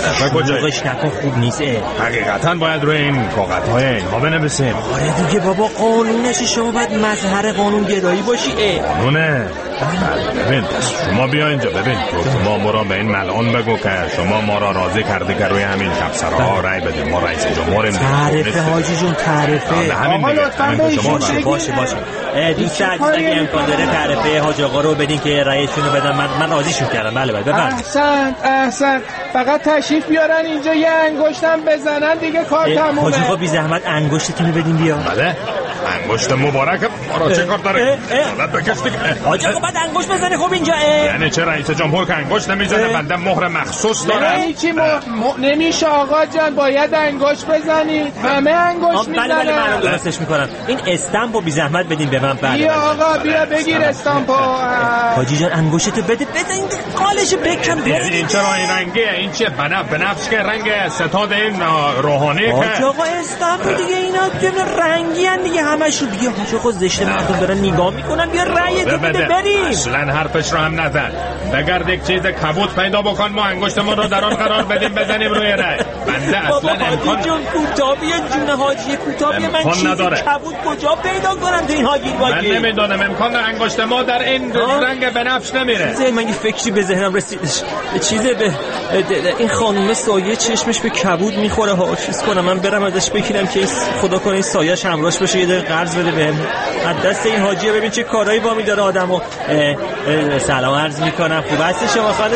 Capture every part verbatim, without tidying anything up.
صفحه کجاست؟ شلوغش نکن خوب نیست. حقیقتا باید روی این کاغذهای اینها بنویسیم. آره دیگه بابا قانونش شما باید مظهر قانون گرایی باشی. قانونه؟ ببین شما بیا اینجا ببین تو ما ما را به این ملعون بگو که شما ما را راضی کرده که روی همین کبسرها رای بدیم. ما رئیس جمهور تعرفه حاجی جون تعرفه. آقا لطفاً باشه باشه باشه دوست عزیز اگه امکان داره تعرفه حاج آقا رو بدین که رئیسشون رو بدن. من من راضیشون کردم. بله بله بفرمایید. احسن احسن فقط تشریف بیارن اینجا یه انگشتم بزنن دیگه کار تمومه. حاج آقا بی زحمت انگشتتون رو بدین بیا. بله انگشت مبارک ما را چه کار داره؟ حالت بکش دیگه. حاج آقا بعد انگشت بزنه خب اینجا. یعنی چه رئیس جمهور که انگشت نمیزنه؟ بنده مهر مخصوص دارم. نه چی نمیشه آقا جان باید انگشت بزنید. همه انگشت میزنن. بله بله من درستش میکنم. این استامپو بی زحمت بدین به من. بله بیا آقا بیا بگیر استامپو. حاجی جان انگشتتو بده بده این قالش بکم. این چرا این رنگه؟ این چه بنفش بنفش که رنگ ستاد این روحانی که حاج آقا استامپو دیگه اینا رنگی ان دیگه همشون. دیگه حاج آقا زشت مردم دارن نگاه میکنن. بیا رأیتو بده بریم. اصلا حرفش رو هم نزن. بگرد یک چیز کبوت پیدا بکن ما انگشتمون رو در آن قرار بدیم بزنیم روی رأی. بنده اصلا امکان جون کوتابی جون حاجی کوتابی من چیزی کبوت کجا پیدا کنم تو این هاگیر واگیر؟ من نمیدونم امکان انگشت ما در این رنگ بنفش نمیره. چیزی من یه فکری به ذهنم رسیدش. چیزی به این خانم سایه چشمش به کبوت میخوره ها. چیز کنم من برم ازش بگیرم که خدا کنه این سایه‌اش همراهش باشه یه دقیقه قرض بده بهم. از دست این حاجیه ببین چه کارایی با می‌داره آدمو. سلام عرض میکنم. خوب هستی شما خانم؟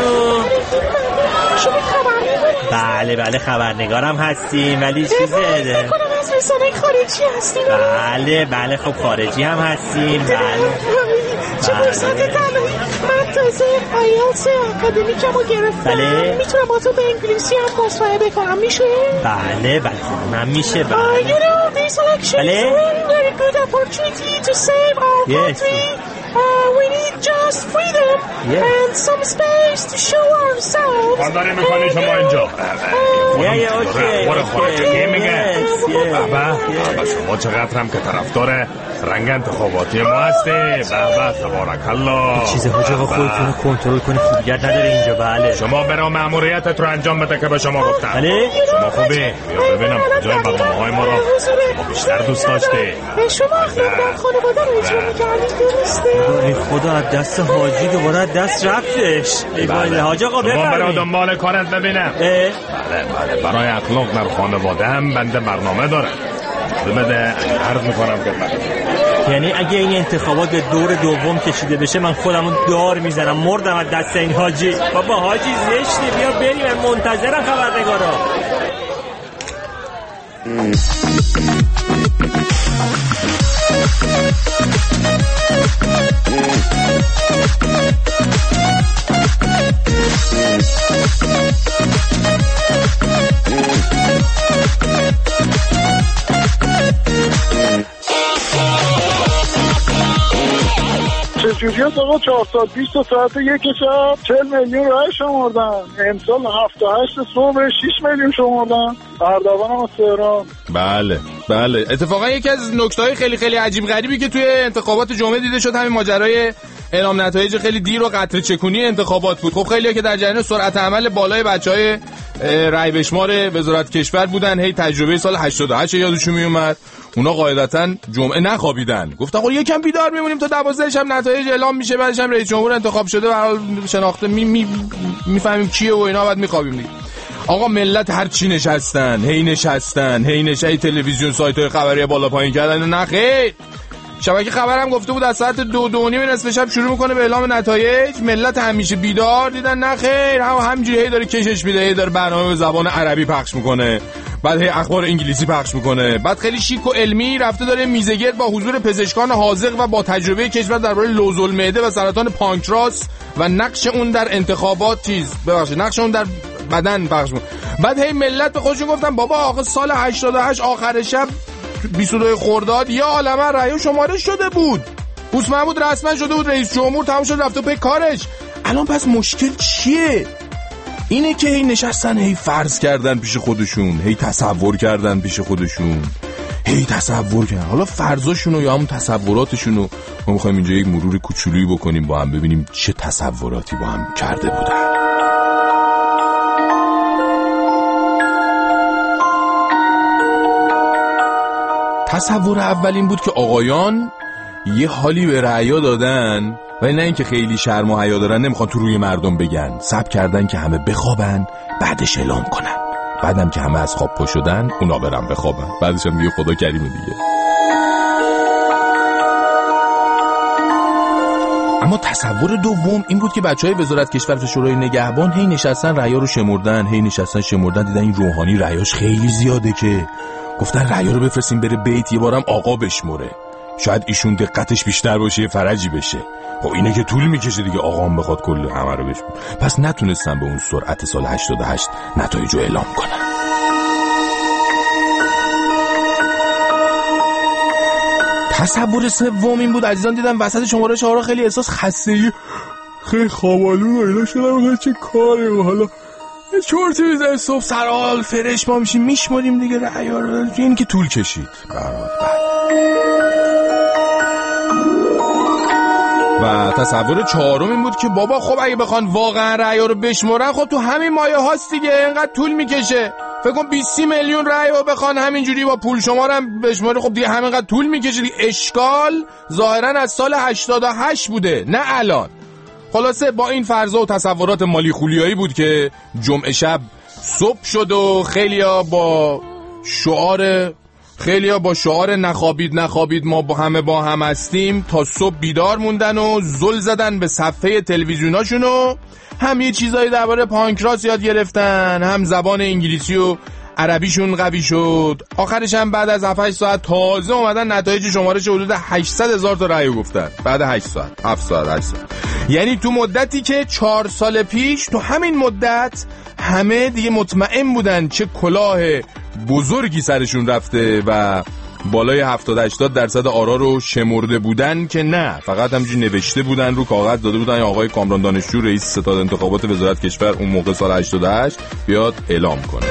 شما خبرنگاری؟ بله بله خبرنگارم هستیم ولی چیزه فکر کنم از رسانه خارجی هستیم. بله بله خب خارجی هم هستیم. بله چه فرصت طلایی. من تازه آیلتس اکادمیکم رو گرفتم. بله میتونم با تو به انگلیسی هم مصاحبه کنم میشه؟ بله بله من میشه. بله uh, you know these elections بله are a very good opportunity to save our yes. country. Uh, we need just freedom yes. and some space to show ourselves. خوانداری میکنی شما اینجا؟ یه یه اوکی برو خارجی میگه بابا بابا شما چقدر هم که طرفدار رنگ انتخاباتی ما هستی. بابا تبارک الله. چیز حاج آقا خودتون کنترل کنی خوبیت نداره اینجا. بله شما برا مأموریتت رو انجام بده که به شما گفتم. بله شما خوبی بیا ببینم کجای برنامه‌های ما رو ما بیشتر دوست داشتی. شما خودم خانواده رو اجرا می‌کردید درسته؟ ای خدا از دست حاجی دوباره از دست رفتش. ای بله حاج آقا بفرمایید. برای دنبال کارت ببینم. بله بله برای اخلاق در خانواده هم بنده برنامه دارم. بده عرض میکنم که یعنی اگه این انتخابات به دور دوم کشیده بشه من خودمو دار میزنم مردم از دست این حاجی. بابا حاجی زشته بیا بریم من منتظرم خبرنگارا. چجوری هست آقا چهار ساعت بیست ساعت یک شب چهل میلیون رای شمردن. امسال هفته هشت صبح شش میلیون شمردن. اردوان هم از تهران. بله بله اتفاقا یکی از نکته‌های خیلی خیلی عجیب غریبی که توی انتخابات جمعه دیده شد همین ماجرای اعلام نتایج خیلی دیر و قطره چکونی انتخابات بود. خب خیلی‌ها که در جریان سرعت عمل بالای بچهای رای بشمار وزارت کشور بودن هی تجربه سال هشتاد و هشت یادشون میومد. اونا قاعدتاً جمعه نخوابیدن گفتن خب یکم بیدار میمونیم تا دوازده شب نتایج اعلام میشه بعدش هم رئیس جمهور انتخاب شده و حال شناخته می می میفهمیم کیه و اینا بعد میخوابیم دیگه. آقا ملت هر چی نشستن هی نشستن هی نشای تلویزیون سایت‌های خبری بالا پایین کردن. نه خیر شبکه خبرم گفته بود از ساعت دو دو نیم نصف شب شروع میکنه به اعلام نتایج. ملت همیشه بیدار دیدن. نه خیر هم همینجوری هی داره کشش میده هی داره برنامه به زبان عربی پخش میکنه بعد هی اخبار انگلیسی پخش میکنه بعد خیلی شیک و علمی رفته داره میزگرد با حضور پزشکان حاذق و با تجربه کشور درباره لوزالمعده و سرطان پانکراس و نقش اون در انتخابات چیز ببخشید نقش اون در بدن پخش میکنه. بعد هی ملت به خودشون گفتن بابا آخه سال هشتاد و هشت آخر شب بیست و دو خرداد یا عالمه رأی شماره شده بود. حسن محمود رسما شده بود رئیس جمهور تمام شد رفت پی کارش. الان پس مشکل چیه؟ اینه که هی نشستن هی فرض کردن پیش خودشون هی تصور کردن پیش خودشون هی تصور کردن. حالا فرضاشونو یا همون تصوراتشونو ما میخوایم اینجا یک مرور کوچولویی بکنیم با هم ببینیم چه تصوراتی با هم کرده بودن. تصور اول این بود که آقایان یه حالی به رعیا دادن ولی نه اینکه خیلی شرم و حیا دارن، نمیخوان تو روی مردم بگن، صبر کردن که همه بخوابن بعدش اعلام کنن، بعدم که همه از خواب پا شدن اونا برن بخوابن، بعدش هم دیگه خدا کریمه دیگه. اما تصور دوم این بود که بچهای وزارت کشور و شورای نگهبان هی نشستن رعیا رو شمردن، هی نشستن شمردن، دیدن این روحانی رعیاش خیلی زیاده که گفتن رعیا رو بفرستیم بره بیت، یه بارم آقا بشمره، شاید ایشون دقتش بیشتر باشه، فرجی بشه. خب اینه که طول میکشه دیگه، آقا هم بخواد کل همه رو بشمره. پس نتونستن به اون سرعت سال هشتاد و هشت نتایج رو اعلام کنن. تصور سوم این بود عزیزان، دیدم وسط شماره چهارا خیلی احساس خستگی، خیلی خوابالو و اینا شدم، چه کاری و حالا چورتی میزنه صبح سرحال فرش ما میشیم میشماریم دیگه رعیا رو. این که طول کشید برات. و تصور چهارم این بود که بابا خب اگه بخوان واقعا رعیا رو بشمارن خب تو همین مایه هاست دیگه، اینقدر طول میکشه. فکر کن بیست میلیون رای رو بخوان همینجوری با پول شمارم بشماری، خب دیگه همینقدر طول میکشه دیگه. اشکال ظاهرا از سال هشتاد و هشت بوده نه الان. خلاصه با این فرضا و تصورات مالی خولیایی بود که جمعه شب صبح شد و خیلیا با شعار خیلیا با شعار نخوابید نخوابید ما با همه با هم هستیم تا صبح بیدار موندن و زل زدن به صفحه تلویزیوناشون و هم یه چیزایی درباره پانکراس یاد گرفتن، هم زبان انگلیسی و عربیشون قوی شد. آخرش هم بعد از هفت ساعت تازه اومدن نتایج شمارش حدود هشتصد هزار تا رأی گفتن. بعد هشت ساعت هفت ساعت هشت ساعت یعنی تو مدتی که چهار سال پیش تو همین مدت همه دیگه مطمئن بودن چه کلاه بزرگی سرشون رفته و بالای هفتاد هشتاد درصد آرا رو شمرده بودن که نه، فقط همینجوری نوشته بودن رو کاغذ داده بودن آقای کامران دانشجو رئیس ستاد انتخابات وزارت کشور اون موقع سال هشتاد و هشت بیاد اعلام کنه.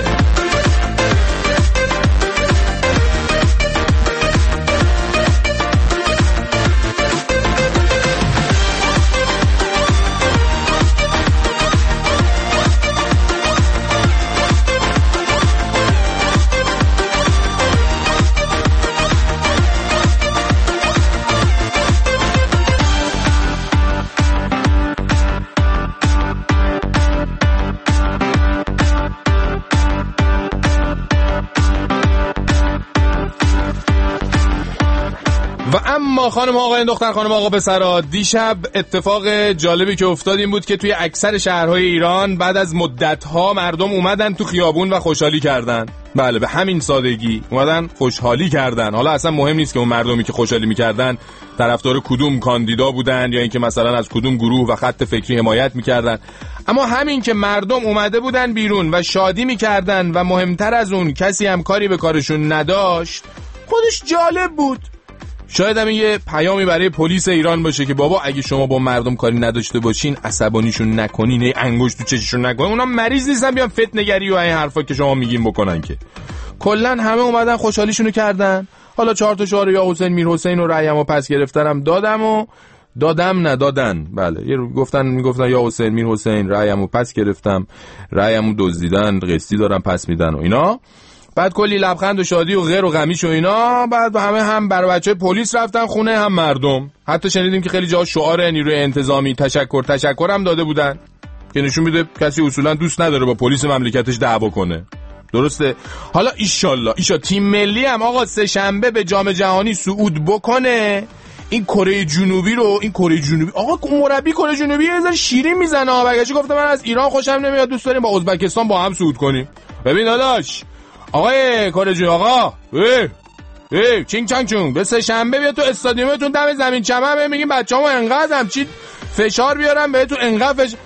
و اما خانم آقایان دختر خانم آقا پسرا، دیشب اتفاق جالبی که افتاد این بود که توی اکثر شهرهای ایران بعد از مدت‌ها مردم اومدن تو خیابون و خوشحالی کردن. بله به همین سادگی اومدن خوشحالی کردن. حالا اصلا مهم نیست که اون مردمی که خوشحالی می‌کردن طرفدار کدوم کاندیدا بودن یا اینکه مثلا از کدوم گروه و خط فکری حمایت می‌کردن، اما همین که مردم اومده بودن بیرون و شادی می‌کردن و مهمتر از اون کسی هم کاری به کارشون نداشت خودش جالب بود. شاید هم یه پیامی برای پلیس ایران باشه که بابا اگه شما با مردم کاری نداشته باشین، عصبانیشون نکنین، ای انگشت تو چششون نکنین، اونا مریض نیستن بیان فتنه‌گری و این حرفا که شما میگین بکنن که. کلا همه اومدن خوشحالیشونو کردن. حالا چهار تا شعار یا حسین میر حسین و رأیمو پس گرفتنم دادم و دادم ندادن. بله یه گفتن میگفتن یا حسین میر حسین رأیمو پس گرفتم، رأیمو دزدیدن، قسطی دارن پس میدن و اینا. بعد کلی لبخند و شادی و غیر و غمیش و اینا. بعد همه هم برای بچه پلیس رفتن خونه هم مردم. حتی شنیدیم که خیلی جا شعار نیروی انتظامی تشکر تشکر هم داده بودن که نشون میده کسی اصولا دوست نداره با پلیس مملکتش دعوا کنه. درسته؟ حالا ایشالله ایشا تیم ملی هم آقا سه شنبه به جام جهانی صعود بکنه. این کره جنوبی رو این کره جنوبی آقا مربی کره جنوبی یه ذره شیرین میزنه. بگاش گفته من از ایران خوشم نمیاد، دوست داریم با ازبکستان با هم صعود کنیم. ببین داداش آقای کره جنوبی آقا ای ای چینگ چانگ چونگ به سه شنبه بیا تو استادیومتون دم زمین چمن میگیم بچه‌هامو انقدر هم چی فشار بیارم بهتون انقدر فش...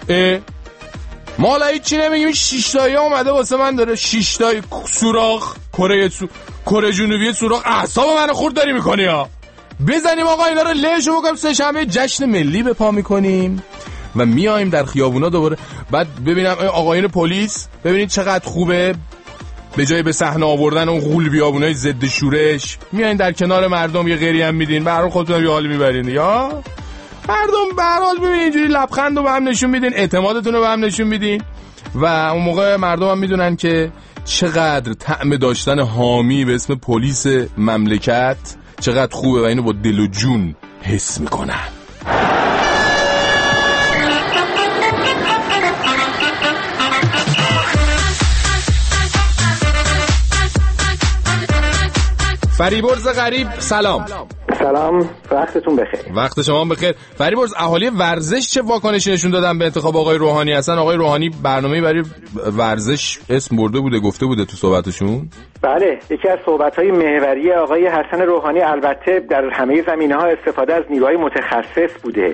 ما حالا هیچ چی نمیگیم. شش تایی اومده واسه من داره شش تایی سوراخ کره سو... کره جنوبی سوراخ اعصاب منو خورد داری میکنی ها. بزنیم آقا اینا رو لهشو بکنیم سه شنبه جشن ملی به پا میکنیم و میایم در خیابونا دوباره. بعد ببینم آقایون پلیس ببینید چقدر خوبه، به جای به صحنه آوردن اون غول بیابونای ضد شورش میایین در کنار مردم یه غری هم میدین، به هر حال خودتون یه حالی میبرین یا مردم به هر حال ببینید اینجوری لبخند رو به هم نشون میدین، اعتمادتون رو به هم نشون میدین. و اون موقع مردم هم میدونن که چقدر طعم داشتن حامی به اسم پلیس مملکت چقدر خوبه و اینو با دل و جون حس میکنن. فریبرز غریب سلام. سلام، وقتتون بخیر. وقت شما بخیر. فریبرز، اهالی ورزش چه واکنشی نشون دادن به انتخاب آقای روحانی؟ اصلا آقای روحانی برنامه‌ای برای ورزش اسم برده بوده، گفته بوده تو صحبتشون؟ بله، یکی از صحبت‌های محوری آقای حسن روحانی البته در همه زمینه‌ها استفاده از نیروهای متخصص بوده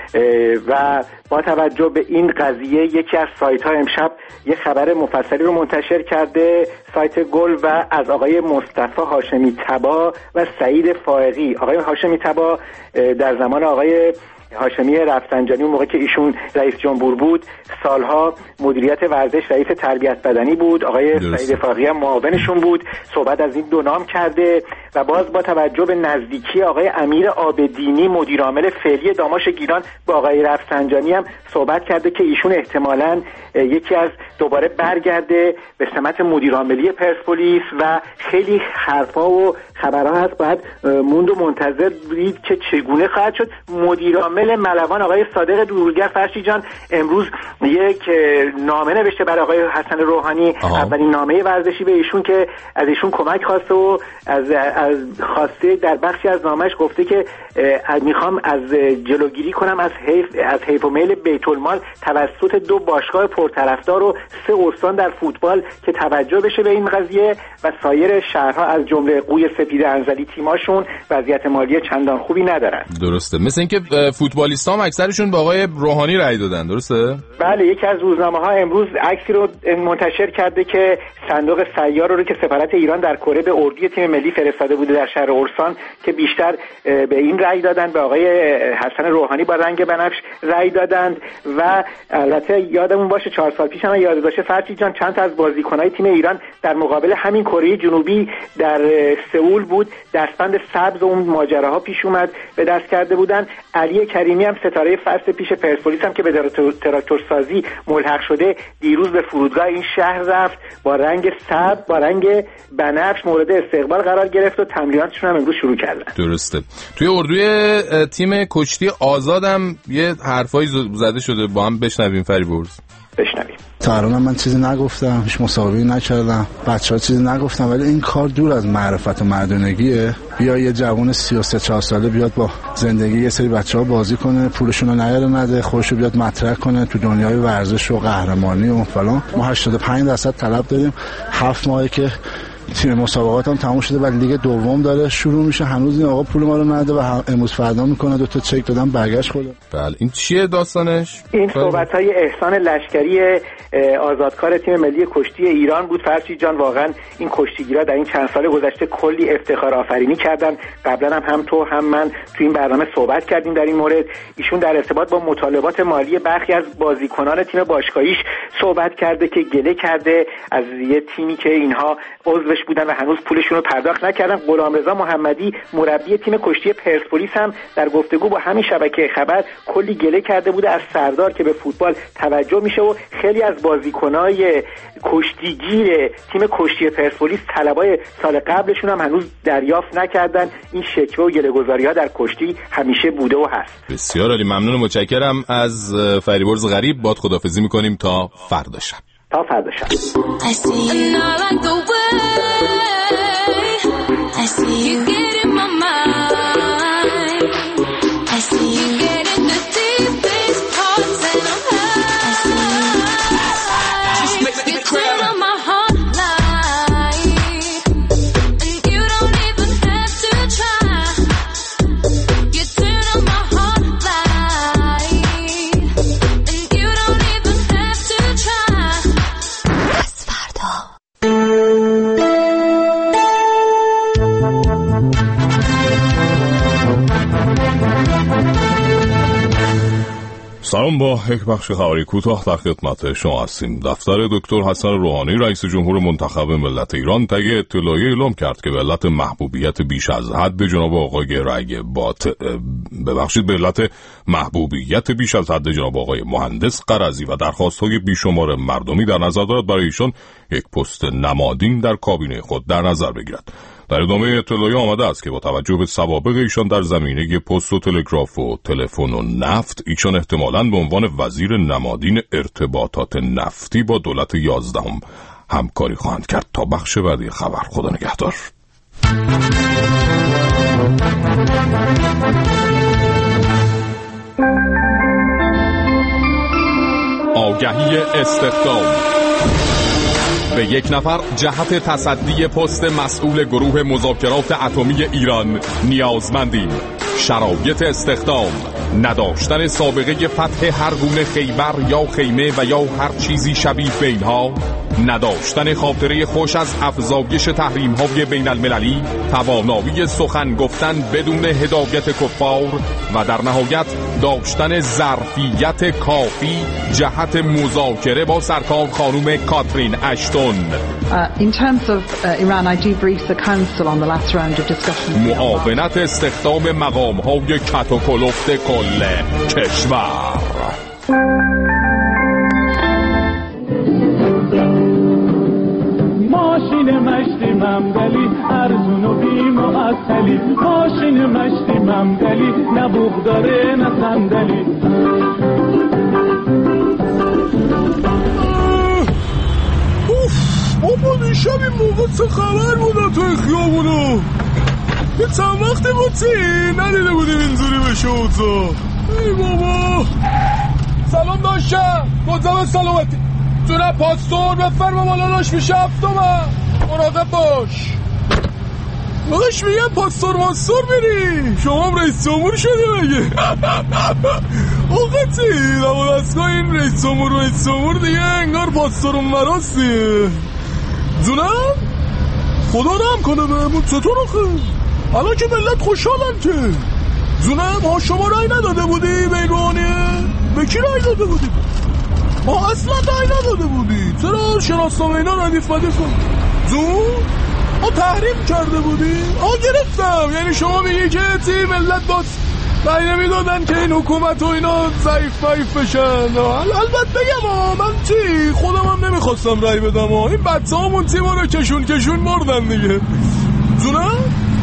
و با توجه به این قضیه یکی از سایت‌ها امشب یه خبر مفصلی رو منتشر کرده، سایت گل، و از آقای مصطفی هاشمی طبا و سعید فائقی. آقای هاشمی طبا در زمان آقای هاشمی رفسنجانی، اون موقع که ایشون رئیس جمهور بود، سالها مدیریت ورزش، رئیس تربیت بدنی بود. آقای سعید فائقی هم معاونشون بود. صحبت از این دو نام کرده و باز با توجه به نزدیکی آقای امیر عابدینی، مدیر عامل فعلی داماش گیلان، با آقای رفسنجانی هم صحبت کرده که ایشون احتمالاً یکی از دوباره برگرده به سمت مدیر عاملی پرسپولیس و خیلی حرفا و خبرها هست. باید موند و منتظر دید که چگونه خواهد شد. مدیر عامل ملوان آقای صادق دورگر فرشی جان امروز یک نامه نوشته برای آقای حسن روحانی، اولین نامه ورزشی به ایشون که از ایشون کمک خواسته و از از خواسته در بخشی از نامش گفته که میخوام از جلوگیری کنم از حیف از حیف و میل بیت المال توسط دو باشگاه پرطرفدار و سه استان در فوتبال که توجه بشه به این قضیه و سایر شهرها از جمله قوی سپید انزلی تیماشون وضعیت مالی چندان خوبی ندارن. درسته، مثل اینکه فوتبالیست‌ها هم اکثرشون به آقای روحانی رأی دادن، درسته؟ بله، یکی از روزنامه‌ها امروز عکسی رو منتشر کرده که صندوق سیار رو که سفارت ایران در کره به اردوی تیم ملی فرستاده بوده در شهر اورسان که بیشتر به این رأی دادن، به آقای حسن روحانی با رنگ بنفش رأی دادند. و البته یادمون باشه چهار سال پیش هم یادداشت فرشی جان چند تا از بازیکن‌های تیم ایران در مقابل همین کره جنوبی در سئول بود، دستبند سبز و اون ماجراها پیش اومد به دست کرده بودن. علی کریمی هم ستاره فصل پیش پرسپولیس هم که به تراکتور سازی ملحق شده دیروز به فرودگاه این شهر رفت، با رنگ سبز با رنگ بنفش مورد استقبال قرار گرفت و تمریناتشون هم امروز شروع کردن. درسته. توی اردوی تیم کشتی آزادم یه حرفایی زده شده، با هم بشنویم فریبرز. بشنویم. تا الان من چیزی نگفتم، هیچ مسابقه‌ای نکردم، بچه‌ها چیزی نگفتم، ولی این کار دور از معرفت و مردونگیه. بیا یه جوان سی و سه چهار ساله بیاد با زندگی یه سری بچه‌ها بازی کنه، پولشون رو نیاره نده، خودشو بیاد مطرح کنه تو دنیای ورزش و قهرمانی و فلان. ما هشتاد و پنج درصد طلب داریم، هفت ماهه که تیم مسابقات هم تموم شده و لیگ دوم داره شروع میشه، هنوز این آقا پول ما رو نده و امروز فردا میکنه. دو تا چک دادم برگشت خود. بله، این چیه داستانش؟ این صحبت‌های احسان لشکری آزادکار تیم ملی کشتی ایران بود. فرشی جان، واقعا این کشتیگیرا در این چند سال گذشته کلی افتخار آفرینی کردن. قبلا هم هم تو هم من تو این برنامه صحبت کردیم در این مورد. ایشون در ارتباط با مطالبات مالی برخی از بازیکنان تیم باشگاهیش صحبت کرده که گله کرده از یه تیمی که اینها عضوش بودن و هنوز پولشون رو پرداخت نکردن. غلامرضا محمدی مربی تیم کشتی پرسپولیس هم در گفتگو با همین شبکه خبر کلی گله کرده بوده از سردار که به فوتبال توجه میشه و خیلی از بازیکنای کشتیگیر تیم کشتی پرسپولیس طلبای سال قبلشون هم هنوز دریافت نکردن. این شکوه و گله‌گذاری‌ها در کشتی همیشه بوده و هست. بسیار عالی، ممنون و متشکرم از فریبرز غریب. باد خداحافظی می‌کنیم تا فردا شب. تا فردا شب. سلام، با یک بخش خبری کوتاه در خدمت شما هستیم. دفتر دکتر حسن روحانی رئیس جمهور منتخب ملت ایران طی اطلاعیه اعلام کرد که به علت محبوبیت بیش از حد جناب آقای رای بات ببخشید به علت محبوبیت بیش از حد جناب آقای مهندس قرضی و درخواست‌های بیشمار مردمی در نظر دارد برای ایشان یک پست نمادین در کابینه خود در نظر بگیرد. در ادامه اطلاعیه آمده است که با توجه به سوابق ایشان در زمینه پست و تلگراف و تلفن و نفت، ایشان احتمالاً به عنوان وزیر نمادین ارتباطات نفتی با دولت یازدهم همکاری خواهند کرد. تا بخش بعدی خبر، خدا نگهدار. آگهی استخدام: به یک نفر جهت تصدی پست مسئول گروه مذاکرات اتمی ایران نیازمندیم. شرایط استخدام: نداشتن سابقه فتح هر گونه خیبر یا خیمه و یا هر چیزی شبیه به اینها، نداشتن خاطره خوش از افزایش تحریم‌های بین المللی، توانایی سخن گفتن بدون هدایت کفار و در نهایت داشتن ظرفیت کافی جهت مذاکره با سرکار خانم کاترین اشتون. Uh, in terms of uh, Iran, I debriefed the council on the last round of discussions. معاونت استخدام مقام‌های کت و کلفت کل کشور. ماشین مشتی ممدلی ارزون و بی معطلی، ماشین مشتی ممدلی نه بوق داره نه صندلی. بابا دیشب این موقع چه خبر بودا توی خیابونو؟ یه چند وقتی بودی ندیده بودیم اینجوری بشه اوضاع. ای بابا سلام داشتم، مطمئن سلامتی جونه پاستور بفرما مالاناش میشه هفتومن، مراقب باش. داداش میگم پاستور ماستور بری، شما هم رئیس جمهور شدی مگه؟ آقا چی؟ دما دستگاه این رئیس جمهور رئیس جمهور دیگه انگار پاستور اون مراسیه. جونم؟ خدا رحم کنه بهمون. چطور آخه؟ الان که ملت خوشحالن که. جونم ها شما رای نداده بودی به روحانیه؟ به کی رای داده بودی؟ ما اصلا رای نداده بودی. چرا شناسنامه اینا ردیف مدیف کن؟ جون؟ ها تحریم کرده بودی؟ ها گرفتم. یعنی شما میگی که تی ملت باز رای نمیدادن که این حکومت و اینا ضعیف ضعیف بشن. البته بگم ها من چی خودم هم نمیخواستم رای بدم ها. این بچه همون تی ما رو کشون کشون مردن دیگه. جونم؟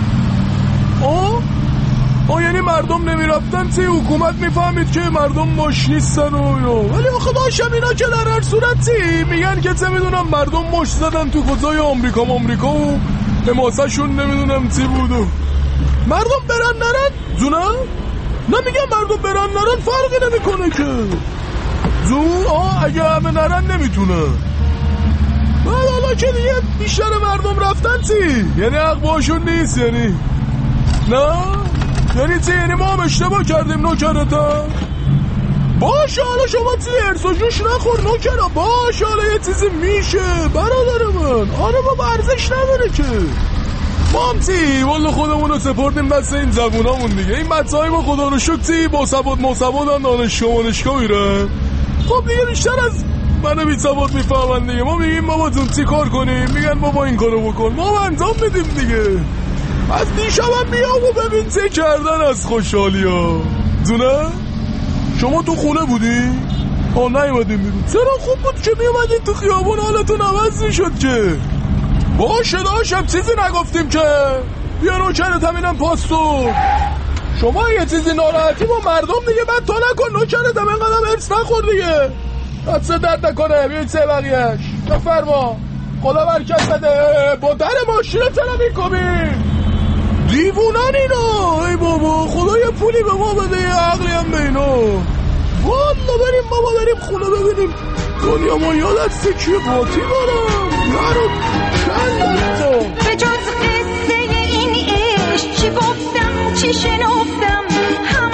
آه؟ آه یعنی مردم نمیرفتن تی حکومت میفهمید که مردم ماش نیستن و اینا. ولی آخه داشتم اینا که در هر صورت تی میگن که چه میدونم مردم ماش زدن تو خزای آمریکا آمریکا و حماسه شون نمیدونم تی بودو. مردم برن نرن؟ جونم؟ نمیگم مردم برن نرن فرقی نمیکنه که. جون آه اگه همه نرن نمیتونه. بعد حالا که دیگه بیشتر مردم رفتن چی؟ یعنی حق باشون نیست یعنی؟ نه؟ یعنی چی؟ یعنی ما هم اشتباه کردیم نوکرتا؟ باشه حالا شما چی ارس و جوش نخور نوکرا. باشه حالا یه چیزی میشه برادر من. آره ما ارزش نداره که. ما هم چی؟ والا خودمون رو سپردیم دست این زبونامون دیگه. این بچه های ما خدا رو شکر چی؟ با ثبات مصبات هم دانشگاه مانشگاه میرن. خب دیگه بیشتر از منو بی ثبات میفهمن دیگه. ما میگیم بابا جون چی کار کنیم؟ میگن بابا این کارو بکن. ما هم انجام میدیم دیگه. از دیشب هم بیا و ببین چه کردن از خوشحالی ها. دونه؟ شما تو خونه بودی؟ آه نیومدیم بیرون. چرا خوب بود که میومدید تو خیابون حالتون عوض میشد که. باشه داشتم چیزی نگفتیم که. بیا نوکرت هم اینم پاستور. شما یه چیزی ناراحتی با مردم دیگه بعد تا نکن نوکرت هم اینقدر ارس نخور دیگه. دست درد نکنه بیایید سه بقیهش. بفرما خدا برکت بده. با در ماشینه چرا میکنی؟ دیوونن اینا. ای بابا خدا یه پولی به ما بده یه عقلی هم به اینا. والا بریم بابا بریم خونه ببینیم دنیا ما یادت سکیه باتی دارم. نرو کندن به جز قصه این عشق چی گفتم چی شنفتم هم